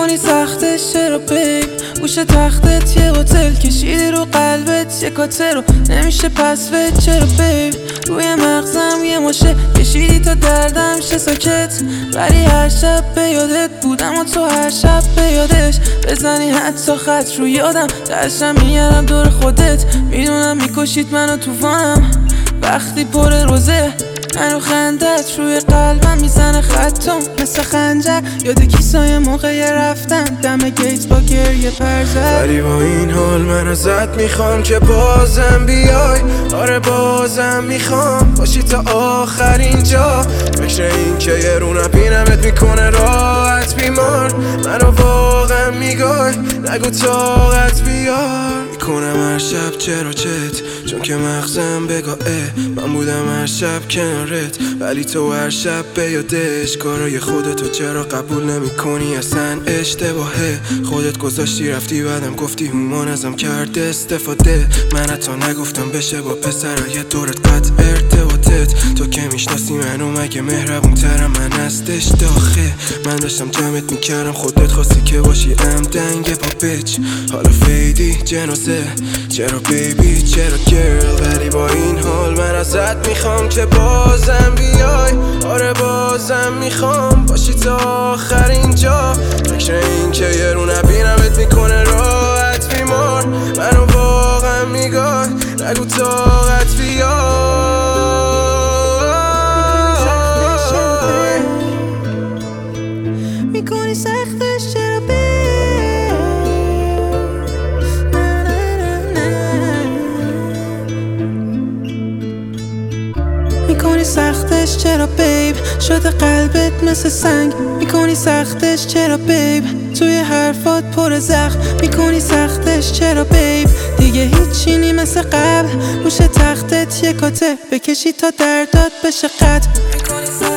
میکنی سختش چرا بیب؟ گوش تختت یه هتل کشیدی رو قلبت یه کاتر رو نمیشه پس ود چرا بیب؟ روی مغزم یه ماشه کشیدی تا دردم شه ساکت، ولی هر شب به یادت بودم و تو هر شب به یادش بزنی حتی خط رو یادم درشم میگردم دور خودت، میدونم میکشید منو توفانم وقتی پر روزه منو خندت روی قلبم میزنه خطم مثل خنجر، یاد کیسای موقع رفتن دم گیت با گریه پرزد. ولی با این حال من ازت میخوام که بازم بیای، آره بازم میخوام باشی تا آخرین جا. فکر این که یه رو نبینمت میکنه راحت بیمار، منو واقعا میگای نگو طاقت بیار. میکنم هر شب چرا چت چون که مغزم بگاه من بودم هر شب کنارت، ولی تو هر شب به یادش کارای خودتو چرا قبول نمی کنی؟ اصلا اشتباهه، خودت گذاشتی رفتی بعدم گفتی هومان ازم کرد استفاده. من حتی نگفتم بشه با پسرای دورت قطع ارتباطت، تو که میشناسی منو مگه مهربون ترم من هستش داخل. من داشتم جمعت میکردم خودت خواستی که باشی دنگ با بیچ، حالا فیدی جنازه چرا بیبی چرا گرل. ولی با این حال من ازت میخوام که بازم بیای، آره بازم میخوام باشی تا آخرین جا. فکر این که یه رو نبینمت میکنه راحت بیمار، منو واقعا میگای نگو طاقت بیار. میکنی سختش چرا بیب؟ میکنی سختش چرا بیب؟ شده قلبت مثل سنگ. میکنی سختش چرا بیب؟ توی حرفات پر زخم. میکنی سختش چرا بیب؟ دیگه هیچی نی مثل قبل، روش تختت یه کاته بکشی تا دردات بشه قطع.